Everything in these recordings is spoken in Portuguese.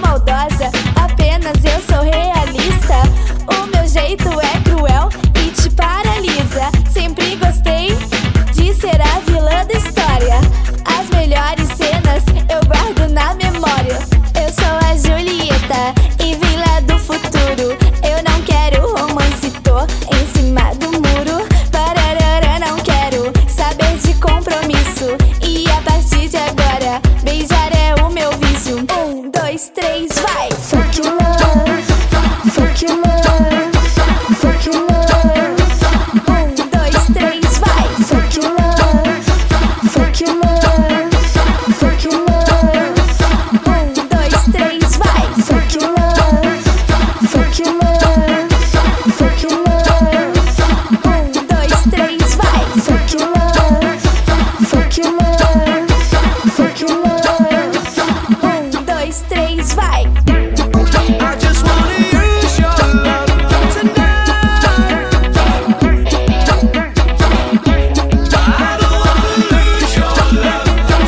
maldosa, apenas eu sou realista. O meu jeito é cruel e te paralisa. Sempre gostei de ser a vilã da história. As melhores cenas eu guardo na memória. Eu sou a Julieta e vim lá do futuro. Eu não quero romance, tô em cima do muro. Pararara, não quero saber de compromisso. E a partir de agora, beijar é o meu vício. 1, 2, 3, vai! Fuck you love, fuck you love, fuck you love. 1, 2, 3, vai! Fuck you love, fuck you love, fuck you love. 1, 2, 3, vai! Fuck you love, fuck you love, fuck you love. 1, 2, 3, vai! Fuck you love, fuck you love, fuck you love. 1, 2, 3, vai! I just wanna use your love tonight. I don't wanna lose your love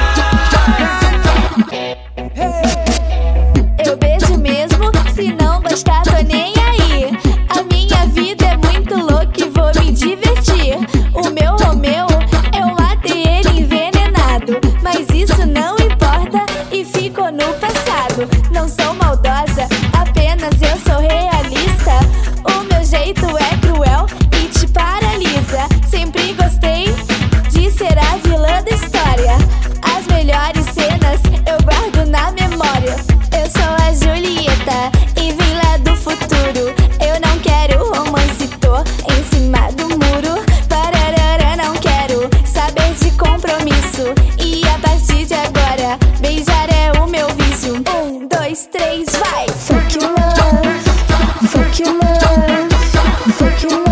tonight. Eu beijo mesmo, se não gostar tô nem aí. A minha vida é muito louca e vou me divertir. O meu Romeu, eu matei ele envenenado, mas isso não importa e ficou no passado. Não sou maldosa, apenas eu sou realista. O meu jeito é cruel e te paralisa. Sempre gostei de ser a vilã da história. As melhores cenas eu guardo na memória. Eu sou a Julieta e vim lá do futuro. Eu não quero romance, tô em cima do muro. Pararara, não quero saber de compromisso. E a partir de agora, beijar é o meu vício. 1, 2, 3, vai! Fuck you love, fuck you love, fuck you love.